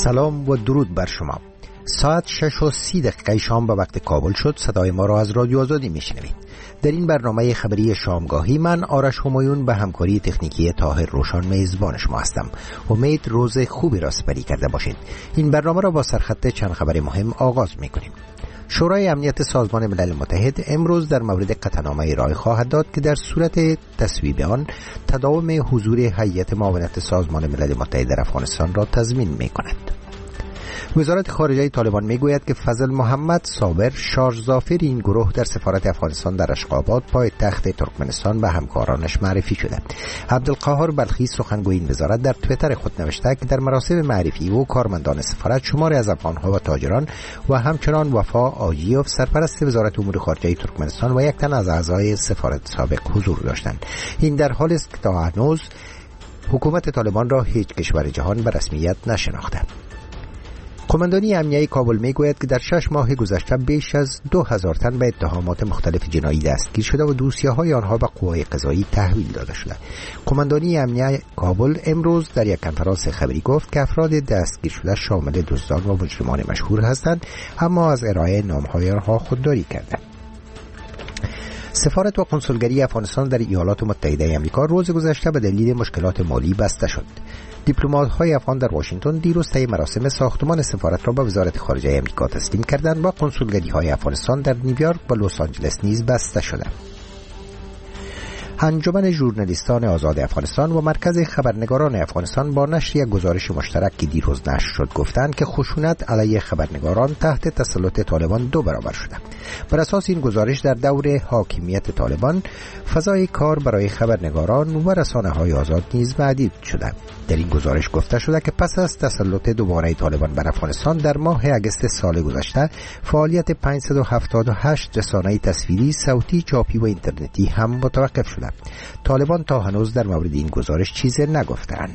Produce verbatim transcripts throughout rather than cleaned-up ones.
سلام و درود بر شما. ساعت شش و سی دقیقه شام به وقت کابل شد. صدای ما را از رادیو آزادی میشنوید. در این برنامه خبری شامگاهی من آرش همایون به همکاری تکنیکی طاهر روشن میزبان شما هستم. امید روز خوبی را سپری کرده باشید. این برنامه را با سرخط چند خبر مهم آغاز میکنیم. شورای امنیت سازمان ملل متحد امروز در مورد قطعنامه رای خواهد داد که در صورت تصویب آن تداوم حضور هیئت معاونت سازمان ملل متحد در افغانستان را تضمین میکند. وزارت خارجه طالبان میگوید که فضل محمد صابر شارژ ظافر این گروه در سفارت افغانستان در اشغاباد پایتخت ترکمنستان به همکارانش معرفی شده. عبدالقاهر بلخی سخنگوی این وزارت در توییتر خود نوشته که در مراسم معرفی او کارمندان سفارت شماری از افغانها و تاجران و همچنان وفا آجیوف سرپرست وزارت امور خارجه ترکمنستان و یک تن از اعضای سفارت سابق حضور داشتند. این در حالی است که تا هنوز حکومت طالبان را هیچ کشور جهان به رسمیت نشناخته. قماندانی امنیه کابل میگوید که در شش ماه گذشته بیش از دو هزار تن به اتهامات مختلف جنایی دستگیر شده و دوسیه‌های آنها به قوای قضایی تحویل داده شده. قماندانی امنیه کابل امروز در یک کنفرانس خبری گفت که افراد دستگیر شده شامل دزدان و مجرمان مشهور هستند، اما از ارائه نام‌های آنها خودداری کردند. سفارت و کنسولگری افغانستان در ایالات متحده آمریکا روز گذشته به دلیل مشکلات مالی بسته شد. دیپلمات‌های افغان در واشنگتن دیروز طی مراسم ساختمان سفارت را به وزارت خارجه آمریکا تسلیم کردند و کنسولگری‌های افغانستان در نیویورک و لس آنجلس نیز بسته شدند. انجمن ژورنالیستان آزاد افغانستان و مرکز خبرنگاران افغانستان با نشر یک گزارش مشترک که دیروز نشر شد گفتند که خشونت علیه خبرنگاران تحت تسلط طالبان دو برابر شده. بر اساس این گزارش در دور حاکمیت طالبان فضای کار برای خبرنگاران و رسانه‌های آزاد نیز محدود شده. در این گزارش گفته شده که پس از تسلط دوباره طالبان بر افغانستان در ماه اگست سال گذشته فعالیت پانصد و هفتاد و هشت رسانه تصویری، صوتی، چاپی و اینترنتی هم متوقف شده. طالبان تا هنوز در مورد این گزارش چیزی نگفتند.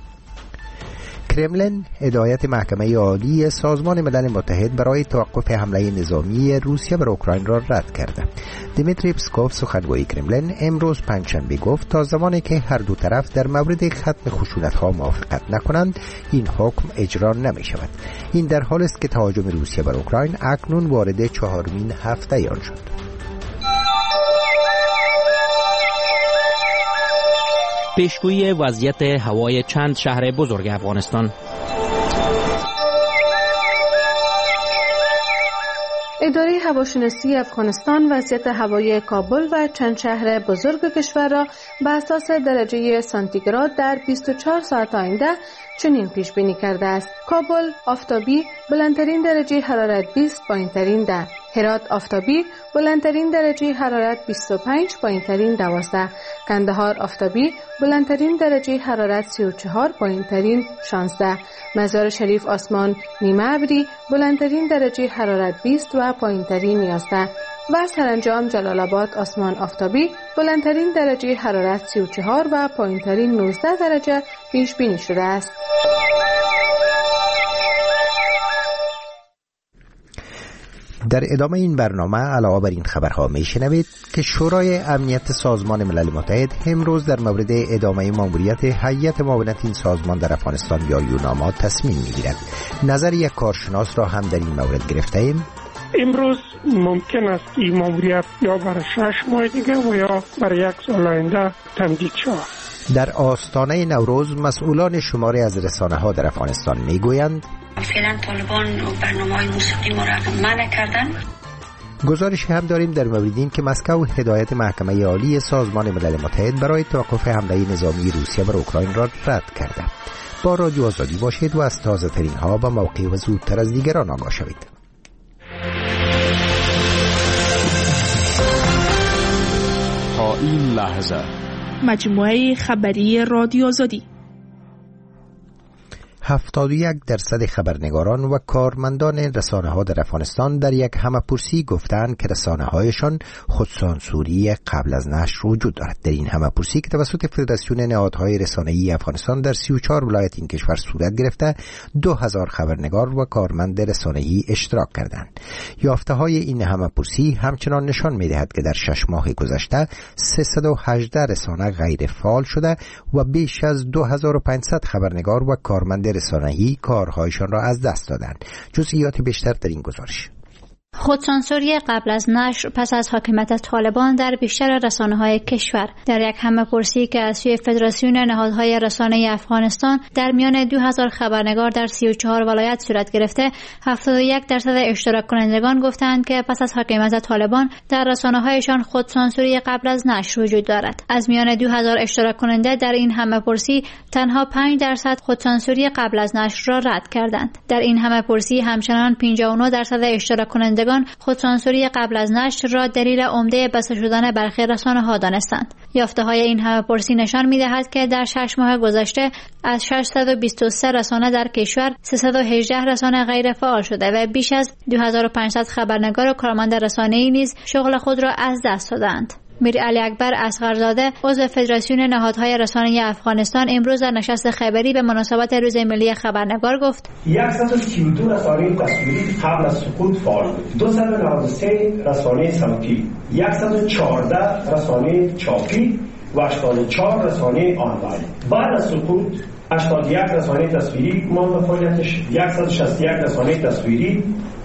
کرملین هدایت محکمه عالی سازمان ملل متحد برای توقف حمله نظامی روسیه بر اوکراین را رد کرده. دیمیتری پسکوف سخنگوی کرملین امروز پنجشنبه گفت تا زمانی که هر دو طرف در مورد ختم خشونت‌ها موافقت نکنند این حکم اجرا نمی شود. این در حالی است که تهاجم روسیه بر اوکراین اکنون وارد چهارمین هفته آن شد. پیشگویی وضعیت هوای چند شهر بزرگ افغانستان. اداره هواشناسی افغانستان وضعیت هوای کابل و چند شهر بزرگ کشور را به اساس درجه سانتیگراد در بیست و چهار ساعت آینده چنین پیش بینی کرده است: کابل آفتابی، بلندترین درجه حرارت بیست، پایینترین ده. هرات آفتابی، بلندترین درجه حرارت بیست و پنج، پایینترین دوازده. کندهار آفتابی، بلندترین درجه حرارت سی و چهار، پایینترین شانزده. مزار شریف آسمان نیمه ابری، بلندترین درجه حرارت بیست و پایینترین یازده. و سرانجام جلال آباد آسمان آفتابی، بلندترین درجه حرارت سی و چهار و پایینترین نوزده درجه پیش بینی شده است. در ادامه این برنامه علاوه بر این خبرها میشنوید که شورای امنیت سازمان ملل متحد امروز در مورد ادامه ماموریت هیئت معاونت این سازمان در افغانستان یا یوناما تصمیم میگیرد. نظر یک کارشناس را هم در این مورد گرفته ایم. امروز ممکن است این ماموریت یا برای شش ماه دیگه و یا برای یک سال آینده تمدید شود. در آستانه نوروز مسئولان شماری از رسانه‌ها در افغانستان میگویند فعلا طالبان برنامه‌های موسیقی ما را منع کردن. گزارش هم داریم در مورد این که مسکو هدایت محکمه عالی سازمان ملل متحد برای توقف حمله نظامی روسیه بر اوکراین را رد کرده. با رادیو آزادی باشید و از تازه ترین ها و موقع و زودتر از دیگران آگاه شوید. تا این لحظه مجموعه خبری رادیو آزادی. هفتاد و یک درصد خبرنگاران و کارمندان رسانه‌ها در افغانستان در یک همه‌پرسی گفتند که رسانه‌هایشان خودسانسوری قبل از نشر وجود دارد. در این همه‌پرسی که توسط فدراسیون نهادهای رسانه‌ای افغانستان در سی و چهار ولایت این کشور صورت گرفته، دو هزار خبرنگار و کارمند رسانه‌ای اشتراک کردند. یافته‌های این همه‌پرسی همچنان نشان می‌دهد که در شش ماه گذشته سیصد و هجده رسانه غیر فعال شده و بیش از دو هزار و پانصد خبرنگار و کارمند رسانه‌ای کارهایشان را از دست دادند. جزئیات بیشتر در این گزارش. خودسانسوری قبل از نشر پس از حاکمیت طالبان در بیشتر رسانه‌های کشور. در یک همه‌پرسی که از سوی فدراسیون نهادهای رسانه‌ای افغانستان در میان دو هزار خبرنگار در سی و چهار ولایت صورت گرفته، هفتاد و یک درصد اشتراک کنندگان گفتند که پس از حاکمیت طالبان در رسانه‌هایشان خودسانسوری قبل از نشر وجود دارد. از میان دو هزار اشتراک کننده در این همه‌پرسی تنها پنج درصد خودسانسوری قبل از نشر را رد کردند. در این همه‌پرسی همچنان پنجاه و نه درصد اشتراک کنندگان خودسانسوری قبل از نشر را دلیل عمده بسته شدن برخی رسانه‌ها دانستند. یافته‌های این همه‌پرسی نشان می‌دهد که در شش ماه گذشته از ششصد و بیست و سه رسانه در کشور سیصد و هجده رسانه غیر فعال شده و بیش از دو هزار و پانصد خبرنگار و کارمند رسانه‌ای نیز شغل خود را از دست دادند. میر علی اکبر اصغرزاده عضو فدراسیون نهادهای رسانه‌ای افغانستان امروز در نشست خبری به مناسبت روز ملی خبرنگار گفت: صد و سی و دو رسانه تصویری قبل از سقوط فعال بود، دویست و نود و سه رسانه صوتی، صد و چهارده رسانه چاپی و هشتاد و چهار رسانه آنلاین. بعد از سقوط هشتاد و یک رسانه تصویری ماند فعالیتش، صد و شصت و یک رسانه تصویری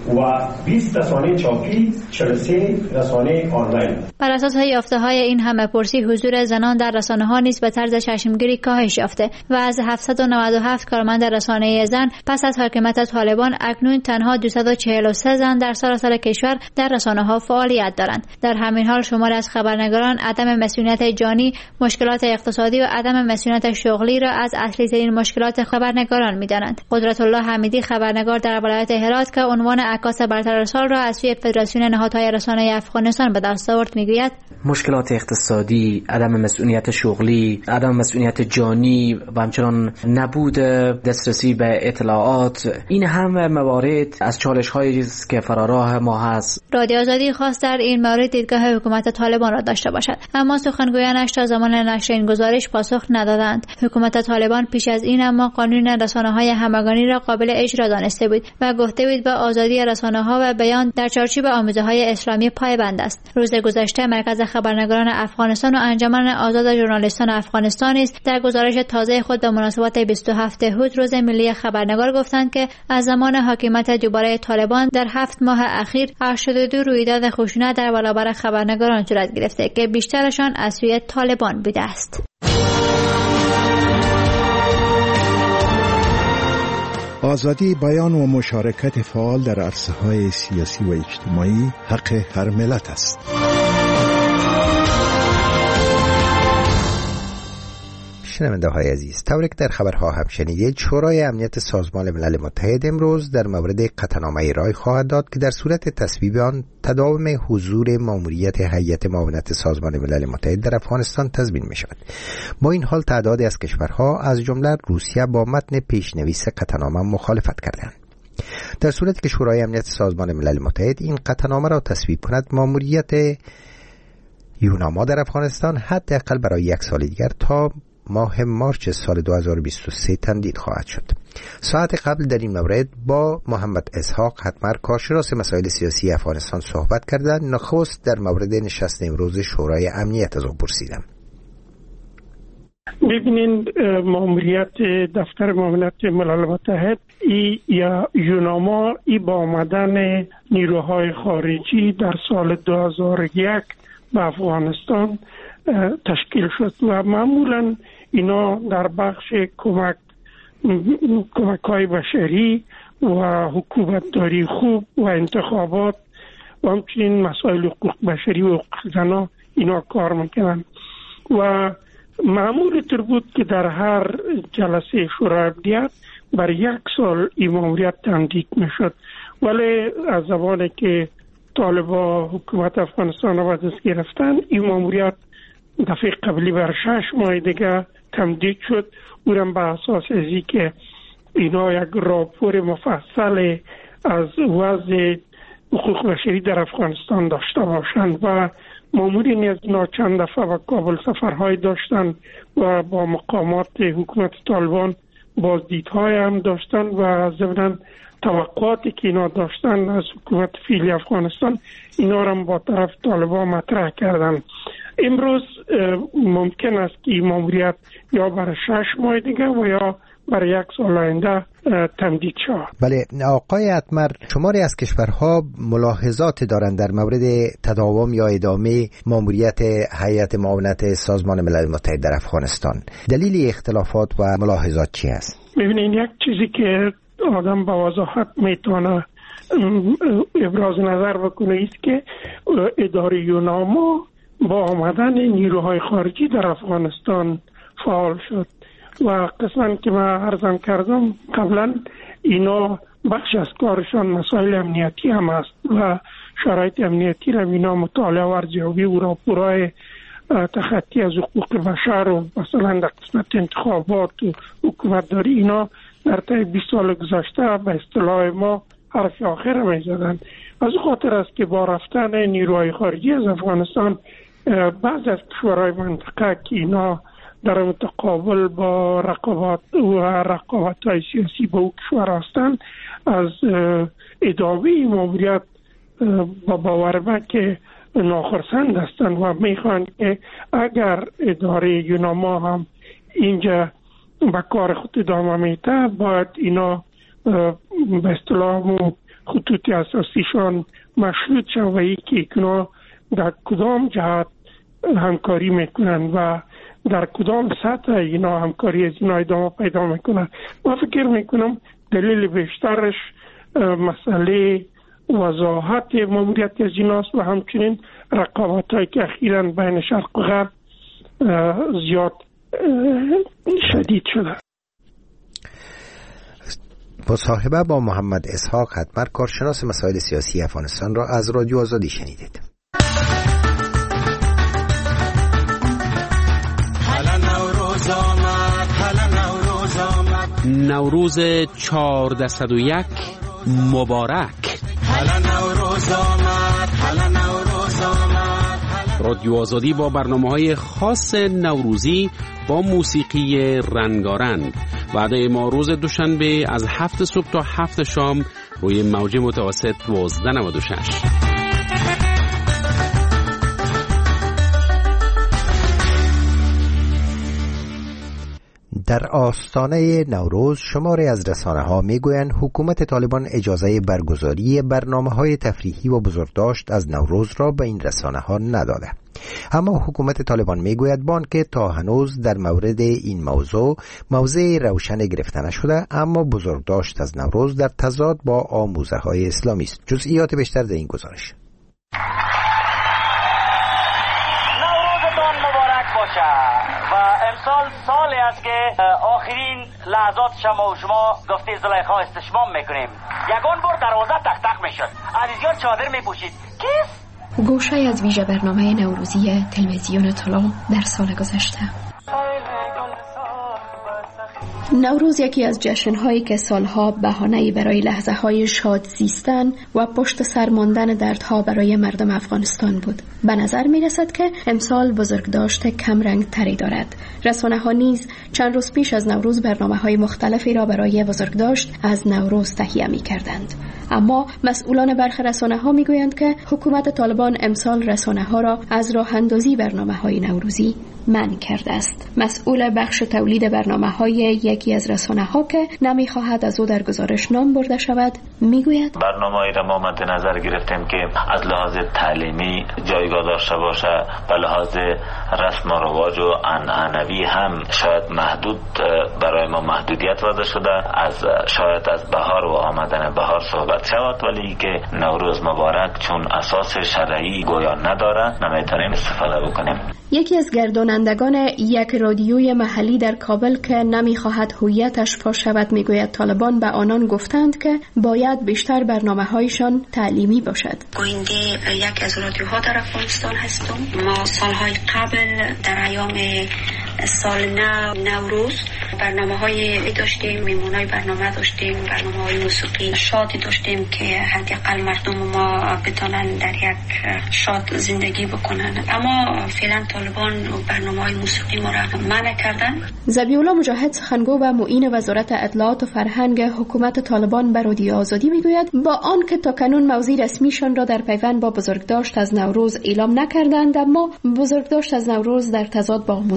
و بیست رسانه چاپی، چهل و سه رسانه آنلاین. بر اساس یافته‌های این همه‌پرسی حضور زنان در رسانه‌ها نیز به طرز چشمگیری کاهش یافته و از هفتصد و نود و هفت کارمند رسانه زن پس از حاکمیت طالبان اکنون تنها دویست و چهل و سه زن در سراسر کشور در رسانه‌ها فعالیت دارند. در همین حال شماری از خبرنگاران عدم مسئولیت جانی، مشکلات اقتصادی و عدم مسئولیت شغلی را از اصلی ترین مشکلات خبرنگاران می‌دانند. قدرت الله حمیدی خبرنگار در ولایت هرات که عنوان عکاس برتر سال را از سوی فدراسیون نهادهای رسانه‌ای افغانستان به دست آورد میگوید: مشکلات اقتصادی، عدم مسئولیت شغلی، عدم مسئولیت جانی و همچنان نبود دسترسی به اطلاعات، این همه موارد از چالش‌هایی است که فراراه ما هست. رادیو آزادی خواست در این مورد دیدگاه حکومت طالبان را داشته باشد، اما سخنگویانش تا زمان نشر این گزارش پاسخ ندادند. حکومت طالبان پیش از این اما قانون رسانه‌های همگانی را قابل اجرا دانسته بود و گفته بود به آزادی رسانه‌ها و بیان در چارچوب آموزه‌های اسلامی پایبند است. روز گذشته مرکز خبرنگاران افغانستان و انجمن آزاد ژورنالیستان افغانستان است در گزارش تازه خود به مناسبت بیست و هفتم حود روز ملی خبرنگار گفتند که از زمان حاکمیت دوباره طالبان در هفت ماه اخیر هشتاد و دو رویداد خشونت در برابر خبرنگاران صورت گرفته که بیشترشان از سوی طالبان بوده است. آزادی بیان و مشارکت فعال در عرصه‌های سیاسی و اجتماعی حق هر ملت است. شنونده های عزیز، طوری که در خبرها هم شنیدید، شورای امنیت سازمان ملل متحد امروز در مورد قطعنامه رای خواهد داد که در صورت تصویب آن تداوم حضور ماموریت هیئت معاونت سازمان ملل متحد در افغانستان تضمین می شود. با این حال تعدادی از کشورها از جمله روسیه با متن پیشنویس قطعنامه مخالفت کردند. در صورتی که شورای امنیت سازمان ملل متحد این قطعنامه را تصویب کند، ماموریت یوناما در افغانستان حداقل برای یک سال دیگر تا ماه مارچ سال دو هزار و بیست و سه تمدید خواهد شد. ساعت قبل در این مورد با محمد اسحاق حتمر کارشناس مسائل سیاسی افغانستان صحبت کردند. نخست در مورد نشست امروز شورای امنیت از او پرسیدم. ببینید، ماموریت دفتر معاونت ملل متحد ای یا یوناما ای با آمدن نیروهای خارجی در سال دو هزار و یک به افغانستان تشکیل شد و معمولا اینا در بخش کمک کمک های بشری و حکومتداری خوب و انتخابات و همچنین مسائل حقوق بشری و حقوق زنان اینا کار میکنن و معمول تر بود که در هر جلسه شورای امنیت بر یک سال این ماموریت تمدید میشد، ولی از زمانی که طالبان حکومت افغانستان را به دست گرفتن این ماموریت دفعه قبلی بر شش ماه دیگه تمدید شد. اونم به اساس ازی که اینا یک راپور مفصل از وضع حقوق بشری در افغانستان داشته باشند و مامورین از اینا چند دفعه به کابل سفرهای داشتن و با مقامات حکومت طالبان بازدیدهای هم داشتن و ضمن توقعاتی که اینا داشتن از حکومت فعلی افغانستان اینا را با طرف طالبان مطرح کردن. امروز ممکن است که این ماموریت یا برای شش ماه دیگه و یا برای یک سال آینده تمدید شود. بله آقای اتمر، شماری از کشورها ملاحظات دارند در مورد تداوم یا ادامه ماموریت هیئت معاونت سازمان ملل متحد در افغانستان. دلیل اختلافات و ملاحظات چی است؟ ببینید، یک چیزی که آدم با وضاحت میتونه ابراز نظر بکنه است که اداره یوناما با آمدن نیروهای خارجی در افغانستان فعال شد و قسماً که من عرضم کردم قبلا اینا بخش از کارشان مسائل امنیتی هم است و شرایط امنیتی را اینا مطالعه و ارزیابی و راپورهای تخطی از حقوق بشر و مثلا در قسمت انتخابات و حکومتداری اینا در طی بیست سال گذشته به اصطلاح ما حرف آخر می زدن. از خاطر است که با رفتن نیروهای خارجی از افغانستان بعض از کشورهای منطقه که اینا در متقابل با رقابت و رقابت‌های سیاسی با او کشور هستند از ادامه ماموریت با باور من که ناخرسند هستند و میخوان که اگر اداره یوناما هم اینجا به کار خود ادامه میده باید اینا به اصطلاح خطوط اساسیشان مشروط شد و یکی اینا در کدام جهت همکاری میکنن و در کدام سطح اینا همکاری از اینا ادامه پیدا میکنن. من فکر میکنم دلیل بیشترش مسئله وضاحت ماموریت از ایناست و همچنین رقابت هایی که اخیراً بین شرق و غرب زیاد شدید شده. مصاحبه با محمد اسحاق اتمر، کارشناس مسائل سیاسی افغانستان را از رادیو آزادی شنیدید. نوروز چهاردهصد و یک مبارک. رادیو آزادی با برنامه‌های خاص نوروزی با موسیقی رنگارنگ. وعده ما روز دوشنبه از هفت صبح تا هفت شام روی موج متوسط دوازده نود و شش. در آستانه نوروز شماری از رسانه‌ها میگویند حکومت طالبان اجازه برگزاری برنامه‌های تفریحی و بزرگداشت از نوروز را به این رسانه‌ها نداده. اما حکومت طالبان میگوید با آنکه تا هنوز در مورد این موضوع موضع روشن گرفته نشده، اما بزرگداشت از نوروز در تضاد با آموزه‌های اسلامی است. جزئیات بیشتر در این گزارش. نوروزتان مبارک باشه و امسال سالی است که آخرین لحظات شما و شما گفته زلیخا استشمام میکنیم. یگان بار دروازه تق تق میشد، عزیزیان چادر میپوشید. کیست؟ گوشه از ویژه برنامه نوروزی تلویزیون طلو در سال گذشته. نوروز یکی از جشن‌هایی که سالها بهانه‌ای برای لحظه‌های شاد زیستن و پشت سر ماندن دردها برای مردم افغانستان بود. به نظر می‌رسد که امسال بزرگداشت کم رنگ تری دارد. رسانه‌ها نیز چند روز پیش از نوروز برنامه‌های مختلفی را برای بزرگداشت از نوروز تهیه می‌کردند. اما مسئولان برخی رسانه‌ها می‌گویند که حکومت طالبان امسال رسانه‌ها را از راه اندازی برنامه‌های نوروزی منع کرده است. مسئول بخش تولید برنامه‌های یکی از رسانه‌ها که نمی‌خواهد از او در گزارش نام برده شود میگوید برنامه‌ای را ما مد نظر گرفتیم که از لحاظ تعلیمی جایگاه داشته باشه، به لحاظ رسم و رواج و عنعنوی هم شاید محدود برای ما محدودیت وضع شده. از شاید از بهار و آمدن بهار صحبت شود، ولی که نوروز مبارک چون اساس شرعی گویا نداره نمیتونیم استفاده بکنیم. یکی از گردانندگان یک رادیوی محلی در کابل که نمیخواهد هویتش فاش شود میگوید طالبان به آنان گفتند که باید بیشتر برنامه‌هایشان تعلیمی باشد. گوینده یکی از رادیوها در افغانستان هستم. ما سالهای قبل در ایام سال نو نوروز برنامه‌های داشتیم، میمونای برنامه داشتیم، برنامه‌های موسیقی شادی داشتیم که حداقل مردم ما بتونن در یک شاد زندگی بکنن. اما فعلا طالبان برنامه‌های موسیقی ما را منع کردن. ذبیح‌الله مجاهد سخنگو و معین وزارت اطلاعات و فرهنگ حکومت طالبان به رادیو آزادی میگوید با آنکه تاکنون موضوع رسمیشان را در پیوند با بزرگداشت از نوروز اعلام نکردند، اما بزرگداشت از نوروز در تضاد با آموزه‌های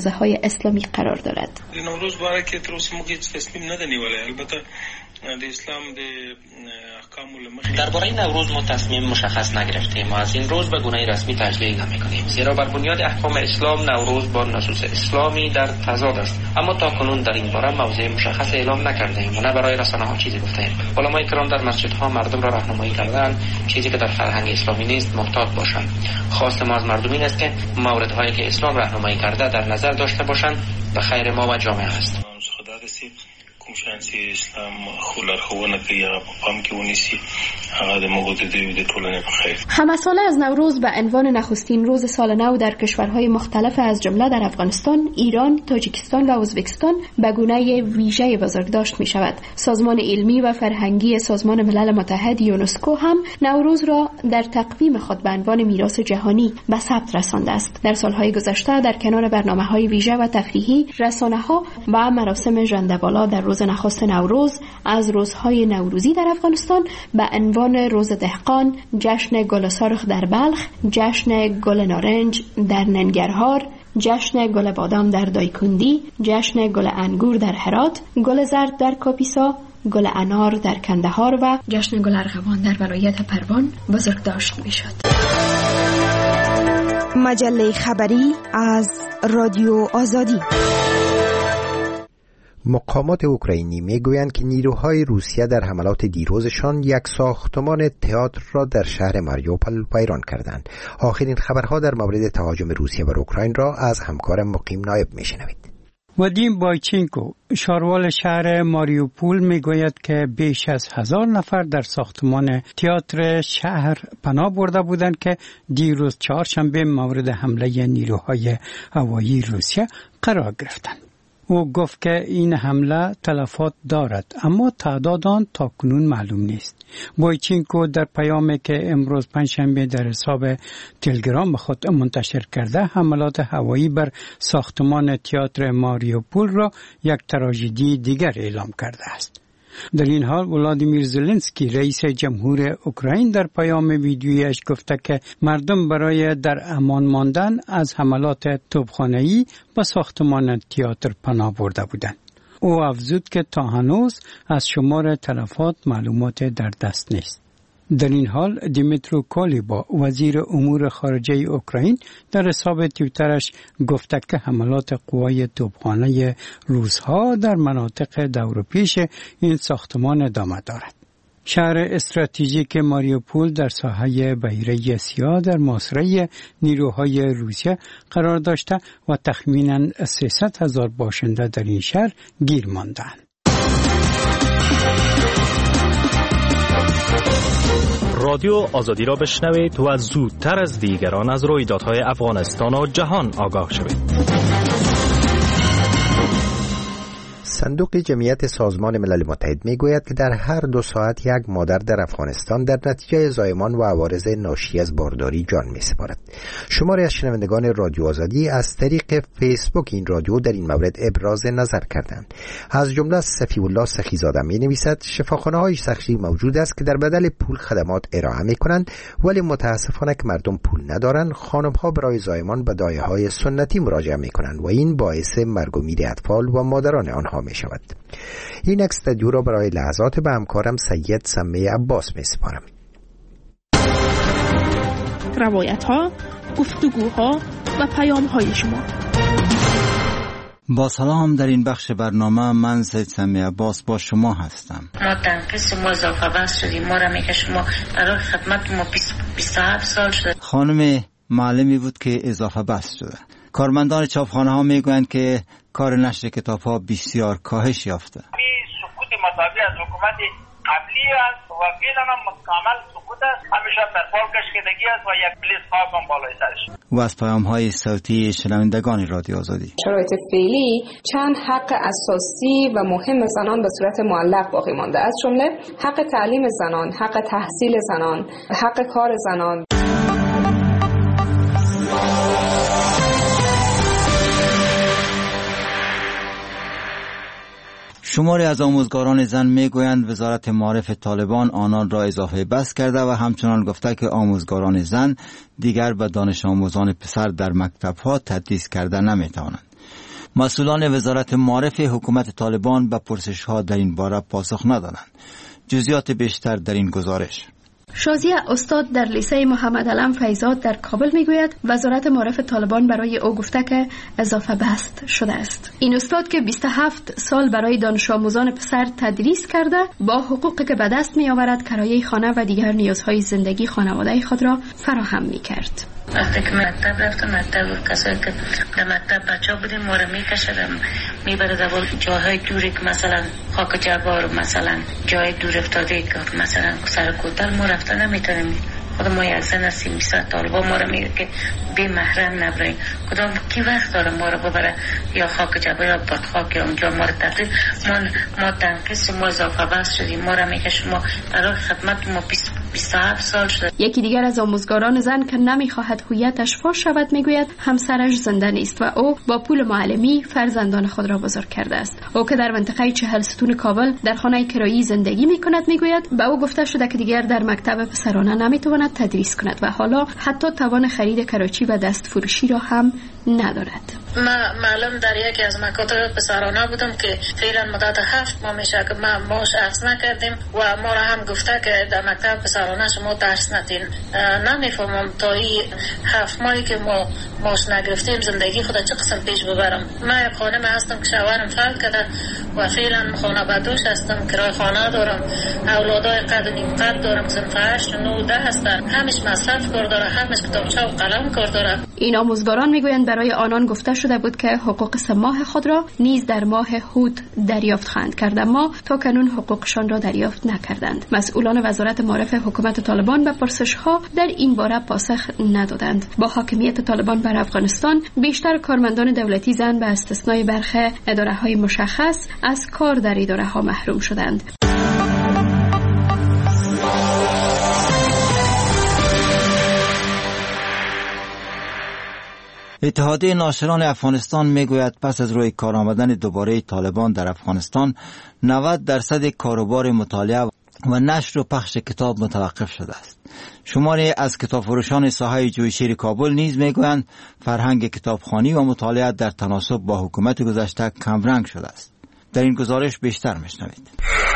اسلامی قرار دارد. نوروز باره که تروس موږ تصمیم ندنی ولی البته د اسلام د احکام المخ درباره نوروز ما تصمیم مشخص نگرفتیم و از این روز به گونه رسمی تجلیل نمی‌کنیم، زیرا بر بنیاد احکام اسلام نوروز با نصوص اسلامی در تضاد است. اما تا کنون در این باره موضع مشخص اعلام نکردیم و نه برای رسانه‌ها چیزی گفتیم. علمای کرام در مسجدها مردم را راهنمایی کردند چیزی که در فرهنگ اسلامی نیست محتاط باشند. خواست ما از مردم این است که موردهایی که اسلام راهنمایی کرده در نظر داشته باشند و خیر ما و جامعه است. کومشانسی اسلام خولر خوونه کوي هغه په پام کې ونیسي، هغه د موږ د ټولنې په خیر. همساله از نوروز به عنوان نخستین روز سال نو در کشورهای مختلف از جمله در افغانستان، ایران، تاجیکستان و ازبکستان به گونه ویژه بزرگداشت می شود. سازمان علمی و فرهنگی سازمان ملل متحد یونسکو هم نوروز را در تقویم خود به عنوان میراث جهانی به ثبت رسانده است. در سالهای گذشته در کنار برنامه‌های ویژه و تفریحی، رسانه‌ها و مراسم ژنده‌بالا در روز نخست نوروز از روزهای نوروزی در افغانستان به عنوان روز دهقان، جشن گل سرخ در بلخ، جشن گل نارنج در ننگرهار، جشن گل بادام در دایکندی، جشن گل انگور در هرات، گل زرد در کاپیسا، گل انار در کندهار و جشن گل ارغوان در ولایت پروان بزرگداشت می شد. مجله خبری از رادیو آزادی. مقامات اوکراینی میگویند که نیروهای روسیه در حملات دیروزشان یک ساختمان تئاتر را در شهر ماریوپول ویران کردند. آخرین خبرها در مورد تهاجم روسیه بر اوکراین را از همکارم مقیم نایب میشنوید. ودیم بایچینکو شاروال شهر ماریوپول میگوید که بیش از هزار نفر در ساختمان تئاتر شهر پناه برده بودند که دیروز چهارشنبه مورد حمله نیروهای هوایی روسیه قرار گرفتند. او گفت که این حمله تلفات دارد اما تعداد آن تاکنون معلوم نیست. بایچینکو در پیامی که امروز پنجشنبه در حساب تلگرام خود منتشر کرده حملات هوایی بر ساختمان تئاتر ماریوپول را یک تراژدی دیگر اعلام کرده است. در این حال ولادیمیر زلنسکی رئیس جمهور اوکراین در پیام ویدیویش گفته که مردم برای در امان ماندن از حملات توپخانه‌ای به ساختمان تئاتر پناه برده بودند. او افزود که تا هنوز از شمار تلفات معلومات در دست نیست. در این حال دیمیترو کالیبا وزیر امور خارجه اوکراین در حساب توییترش گفته که حملات قوای توپخانه روس‌ها در مناطق دورپیش این ساختمان ادامه دارد. شهر استراتژیک ماریوپول در ساحه بحیره سیاه در محاصره نیروهای روسیه قرار داشته و تخمیناً سیصد هزار باشنده در این شهر گیر ماندند. رادیو آزادی را بشنوید و زودتر از دیگران از رویدادهای افغانستان و جهان آگاه شوید. صندوق جمعیت سازمان ملل متحد میگوید که در هر دو ساعت یک مادر در افغانستان در نتیجه زایمان و عوارض ناشی از بارداری جان می‌سپارد. شماری از شنوندگان رادیو آزادی از طریق فیسبوک این رادیو در این مورد ابراز نظر کردند. از جمله صفی الله سخیزاده می‌نویسد شفاخانه‌های شخصی موجود است که در بدل پول خدمات ارائه می‌کنند، ولی متاسفانه که مردم پول ندارند. خانم‌ها برای زایمان به دایه‌های سنتی مراجعه می‌کنند و این باعث مرگ و میر اطفال و مادران آنها می شود. این اکستدیو را برای لحظات به همکارم سید سمه عباس می سپارم. روایت ها، گفتگوها و پیام های شما. با سلام، در این بخش برنامه من سید سمه عباس با شما هستم. ما تنقیص ما اضافه بس شدیم، ما را میگه شما برای خدمت ما بیست و هفت سال شده. خانم معلمی بود که اضافه بس شده. کارمندان چاپخانه ها میگویند که کار نشر کتاب ها بسیار کاهش یافته. این سکوت مطابق از حکومت قبلی است و فعلا هم کامل سکوت است. همیشه در پال کشیدگی است و یک پلیس خاک هم بالای سرش. و از پیام های صوتی شنوندگان رادیو آزادی. شرایط فعلی چند حق اساسی و مهم زنان به صورت معلق باقی مانده، از جمله حق تعلیم زنان، حق تحصیل زنان، حق کار زنان. شماری از آموزگاران زن میگویند وزارت معارف طالبان آنان را اضافه بس کرده و همچنان گفته که آموزگاران زن دیگر به دانش آموزان پسر در مکتب‌ها تدریس کرده نمی‌توانند. مسئولان وزارت معارف حکومت طالبان به پرسش‌ها در این باره پاسخ ندادند. جزئیات بیشتر در این گزارش. شازیه استاد در لیسه محمد علم فیضات در کابل میگوید وزارت معارف طالبان برای او گفته که اضافه بست شده است. این استاد که بیست و هفت سال برای دانش آموزان پسر تدریس کرده، با حقوقی که به دست می آورد کرایه خانه و دیگر نیازهای زندگی خانواده خود را فراهم می کرد. وقتی که مکتب رفتم، مکتب کسایی که در مکتب بچه ها بودیم ما را می کشدم می برد جاهای دوری که مثلا خاک جبار، مثلا جای دور افتاده که مثلا سر کوتل ما رفتن نمیتونیم. خود ما یک زن هستیم میصد طالبا ما را میگه که بی محرم نبرین. کدام کی وقت داره ما را ببره یا خاک جبار یا بدخاک یا اونجا ما را تقدیر ما ما تنقیص ما اضافه بس شدیم. ما را میگه شما در خدمت ما بیست و هفت سال شده. یکی دیگر از آموزگاران زن که نمیخواهد هویتش فاش شود میگوید همسرش زنده نیست و او با پول معلمی فرزندان خود را بزرگ کرده است. او که در منطقه چهل ستون کابل در خانه کرایی زندگی میکند میگوید به او گفته شده که دیگر در مکتب پسرانه نمیتواند تدریس کند و حالا حتی توان خرید کراچی و دست فروشی را هم ندارد. ما معلوم در یکی از مکاتب پسرانه بودم که فعلا مدت هفت ماه میشه که ما ماش اخذ نکردیم و ما را هم گفته که در مکتب پسرانه شما درس ندین. نمیفهمم تا این هفت ماهی که ما ماش نگرفتیم زندگی خود چه قسم پیش ببرم. من یک خانم هستم که شوهرم فوت کرده و فعلا خانه بدوش هستم، کرای خانه دارم، اولادای قد و نیم قد دارم، صنف هشت و نه ده هستن، همش مصرف کار داره، همش کتابچه و قلم کار داره. این آموزگاران میگویند برای آنان گفته شده بود که حقوق سه ماه خود را نیز در ماه هود دریافت خواهند کرد، اما تا کنون حقوقشان را دریافت نکردند. مسئولان وزارت معارف حکومت طالبان به پرسش‌ها در این باره پاسخ ندادند. با حاکمیت طالبان بر افغانستان بیشتر کارمندان دولتی زن به استثنای برخی اداره‌های مشخص از کار در اداره‌ها محروم شدند. اتحادیه ناشران افغانستان میگوید پس از روی کار آمدن دوباره طالبان در افغانستان نود درصد کاروبار مطالعه و نشر و پخش کتاب متوقف شده است. شماری از کتابفروشان ساحه جویشیر کابل نیز میگویند فرهنگ کتابخوانی و مطالعه در تناسب با حکومت گذشته کمرنگ شده است. در این گزارش بیشتر میشنوید.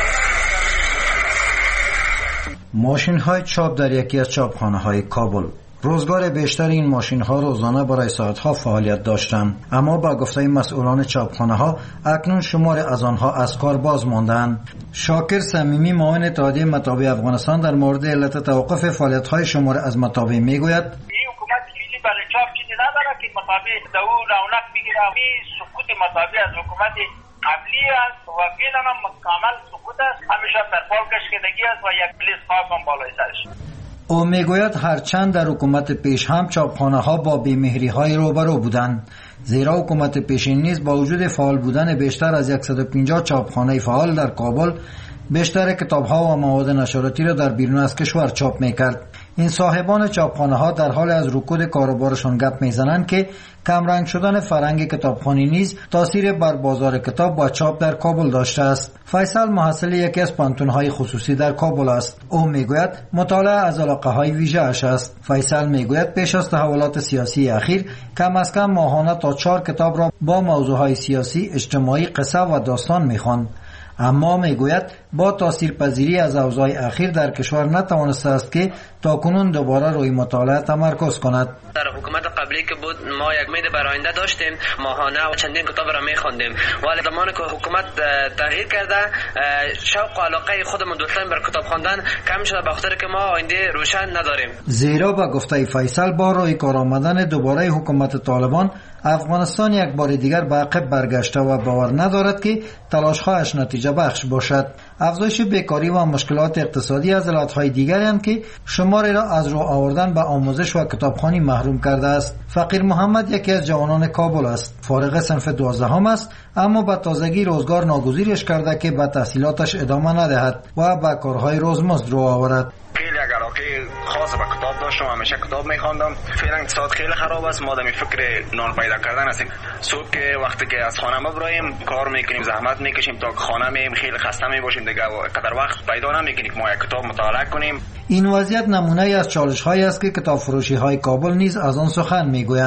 ماشین های چاپ در یکی از چاپخانه های کابل. روزگار بیشتر این ماشین ها روزانه برای ساعت ها فعالیت داشتند، اما با گفته مسئولان چاپخانه ها اکنون شمار از آنها از کار باز ماندند. شاکر صمیمی معاون اتحادیه مطابع افغانستان در مورد علت توقف فعالیت های شمار از مطابع میگوید این حکومت چیزی برای چاپ چیزی نداره که مطابع دو رونق بگیره. این سکوت مطابع از حکومت قبلی است و فعلا هم کامل سکوت است. همیشه در پال کشیدگی است و یک پلیس خاص هم بالای سرش. او میگوید هرچند در حکومت پیش هم چاپخانه ها با بیمهری های روبرو بودند، زیرا حکومت پیشین نیز با وجود فعال بودن بیشتر از صد و پنجاه چاپخانه فعال در کابل بیشتر کتاب ها و مواد نشراتی را در بیرون از کشور چاپ میکرد. این صاحبان چاپخانه ها در حال از رکود کاروبارشان گپ میزنند که کمرنگ شدن فرهنگ کتابخوانی نیز تاثیر بر بازار کتاب و چاپ در کابل داشته است. فیصل محصل یکی از پانتون‌های خصوصی در کابل است. او میگوید مطالعه از علاقه‌های ویژه‌اش است. فیصل میگوید پیش از تحولات سیاسی اخیر کم از کم ماهانه تا چهار کتاب را با موضوعهای سیاسی، اجتماعی، قصه و داستان میخواند. اما میگوید با تاثیرپذیری از اوضاع اخیر در کشور نتوانسته است که تاکنون دوباره روی مطالعه تمرکز کند. در حکومت قبلی که بود ما یک امید بر آینده داشتیم، ماهانه و چندین کتاب را میخواندیم، ولی زمانی که حکومت تغییر کرده شوق و علاقه خودمون دوستان بر کتاب خواندن کم شده، به خاطر که ما آینده روشن نداریم. زیرا به گفته فیصل با روی کار آمدن دوباره حکومت طالبان افغانستان یک بار دیگر به عقب برگشته و باور ندارد که تلاش‌هایش نتیجه بخش باشد. افزایش بیکاری و مشکلات اقتصادی از علتهای دیگری هم که شماری را از رو آوردن به آموزش و کتابخوانی محروم کرده است. فقیر محمد یکی از جوانان کابل است. فارغ صنف دوازدهم است، اما به تازگی روزگار ناگزیرش کرده که به تحصیلاتش ادامه ندهد و به کارهای روزمزد رو آورد. خیلی یک علاقه خاص به کتاب داشتم، همیشه کتاب میخواندم. فعلا اقتصاد خیلی خراب است، ما در فکر نان پیدا کردن هستیم. صبح که وقتی که از خانه مبرایم کار میکنیم، زحمت میکشیم تا خانه میم، خیلی خسته میباشیم دیگه، قدر وقت پیدا نمیکنیم ما یک کتاب مطالعه کنیم. این وضعیت نمونه از چالش هایی است که کتاب فروشی های کابل نیز از آن سخن میگویند.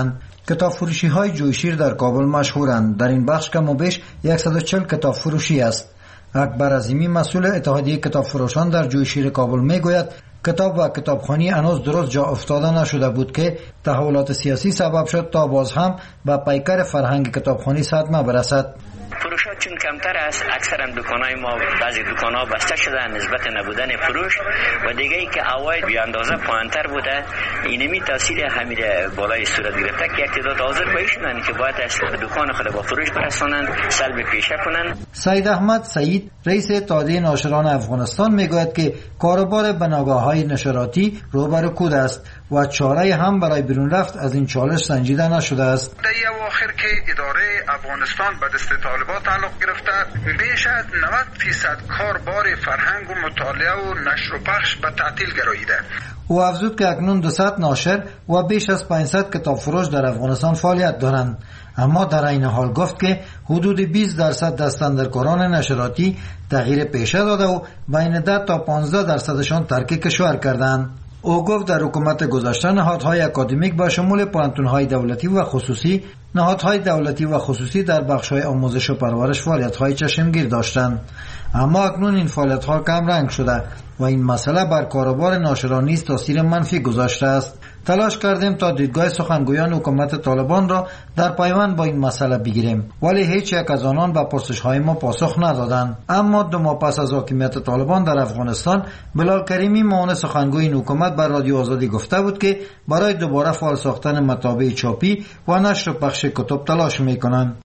کتاب فروشی های جویشیر در کابل مشهورند. در این بخش کم و بیش صد و چهل کتاب فروشی است. اکبر عظیمی مسئول اتحادیه کتاب فروشان در جویشیر کابل میگوید کتاب و کتابخوانی هنوز درست جا افتاده نشده بود که تحولات سیاسی سبب شد تا باز هم به پیکر فرهنگ کتابخوانی صدمه برسد. فروشات چون کمتر است، اکثرا دکانای ما بعضی دکان‌ها بسته شده نسبت نبودن فروش و دیگه ای که عواید بی اندازه پایین‌تر بوده، اینمی تاثیر همین بالای صورت گرفته که یک تعداد حاضر پای شدن که باید از دکان خود با فروش برسانند، سلب پیشه کنند. سید احمد سعید رئیس اتحادیه ناشران افغانستان میگوید که کاروبار بناگاه‌های نشراتی روبرو کود است و چاره هم برای بیرون رفت از این چالش سنجیده نشده است. در اواخر که اداره افغانستان به دست طالبان تعلق گرفته، بیش از نود درصد کاربار فرهنگ و مطالعه و نشر و پخش به تعطیل گراییده. او افزود که اکنون دویست ناشر و بیش از پانصد کتاب فروش در افغانستان فعالیت دارند، اما در این حال گفت که حدود بیست درصد دستاندرکاران نشراتی تغییر پیشه داده و بین ده تا پانزده درصدشان ترک کشور کردند. او گفت در حکومت گذشته نهادهای اکادمیک با شمول پانتونهای دولتی و خصوصی نهادهای دولتی و خصوصی در بخش‌های آموزش و پرورش فعالیت‌های چشمگیر داشتند، اما اکنون این فعالیت‌ها کم رنگ شده و این مسئله بر کاروبار ناشران نیز تاثیر منفی گذاشته است. تلاش کردیم تا دیدگاه سخنگویان حکومت طالبان را در پیوند با این مسئله بگیریم، ولی هیچ یک از آنان به پرسش‌های ما پاسخ ندادند. اما دو ماه پس از حاکمیت طالبان در افغانستان، بلال کریمی معاون سخنگوی این حکومت بر رادیو آزادی گفته بود که برای دوباره فعال ساختن مطابع چاپی و نشر و پخش کتب تلاش می‌کنند.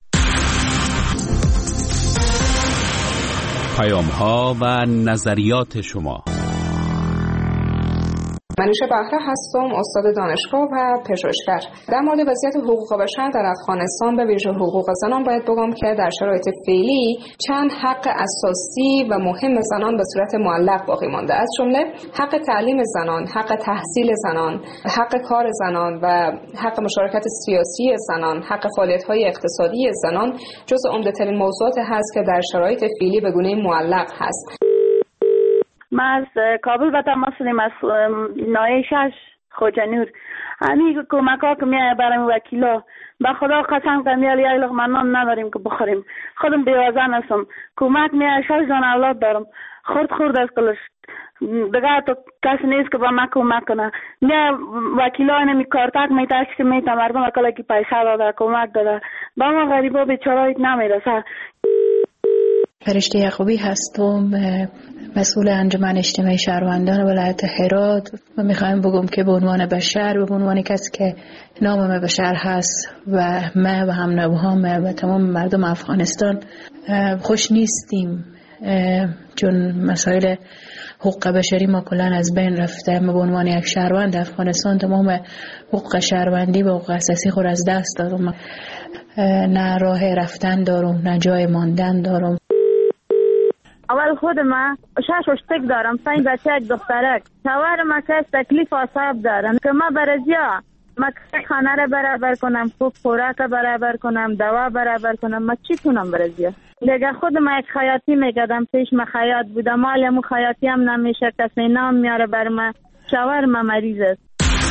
پیام‌ها و نظریات شما. منیشه بهره هستم، استاد دانشگاه و پژوهشگر. در مورد وضعیت حقوق بشر در افغانستان به ویژه حقوق زنان باید بگم که در شرایط فعلی چند حق اساسی و مهم زنان به صورت معلق باقی مانده، از جمله حق تعلیم زنان، حق تحصیل زنان، حق کار زنان و حق مشارکت سیاسی زنان، حق فعالیت‌های اقتصادی زنان جزو عمده‌ترین موضوعات هست که در شرایط فعلی به گونه معلق هست. ما از کابل به تماس شدیم، از نایه شش خوجنور. همین کمک ها که میایه برای وکیلا، به خدا قسم کنم یه یک لقمه نان نداریم که بخوریم. خودم بیوزن هستم، کمک میایه، شش دان اولاد دارم، خورد خورد از کلش دیگه تو کسی نیست که با ما کمک کنه. میایه وکیلا اینمی کارتک میتاش که میتا مردم اکلا که پیسه داده کمک داده، با ما غریبا بیچارایت نمیرسه. فرشته یعقوبی هستم، مسئول انجمن اجتماعی شهروندان ولایت هرات و میخوایم بگم که به عنوان بشر و به عنوان کسی که نام بشر هست و ما و هم نوهام و تمام مردم افغانستان خوش نیستیم، چون مسائل حقوق بشری ما کلان از بین رفته. ما به عنوان یک شهروند افغانستان تمام حقوق شهروندی و حقوق اساسی خود از دست دارم، نه راه رفتن دارم نه جای ماندن دارم. اول خود ما شش اشتک دارم، پنج بچه یک دخترک، شوهر ما که تکلیف آساب دارم که ما برزیا ما خانه را برابر کنم، خوب خوراک برابر کنم، دوا برابر کنم، ما چی کنم برزیا؟ دیگه خود ما یک خیاطی میکردم، پیش ما خیاط بودم، مالمو خیاطی هم نمیشه، کسی نام میاره بر ما، شوهر ما مریض است.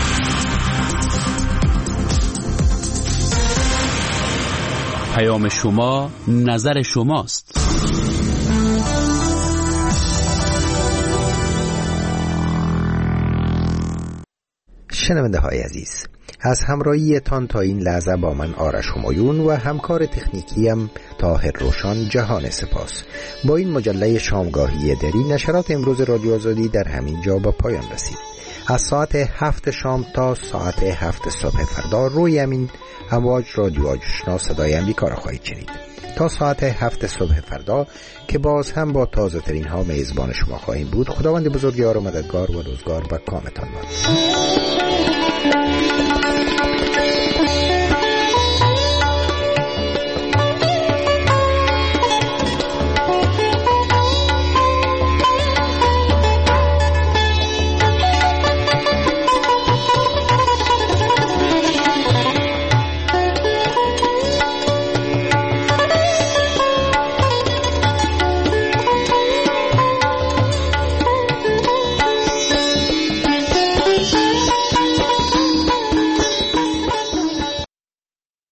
پیام شما نظر شماست. شنونده های عزیز، از همراهی تان تا این لحظه با من آرش همایون و همکار تکنیکیم طاهر روشان جهان سپاس. با این مجله شامگاهی دری نشرات امروز رادیو آزادی در همین جا به پایان رسید. از ساعت هفت شام تا ساعت هفت صبح فردا روی همین امواج رادیو آشنا صدای امریکا را خواهید شنید. تا ساعت هفت صبح فردا که باز هم با تازه ترین ها میزبان شما خواهیم بود. خداوند بزرگوار و مددگار و روزگار و کامتان باد.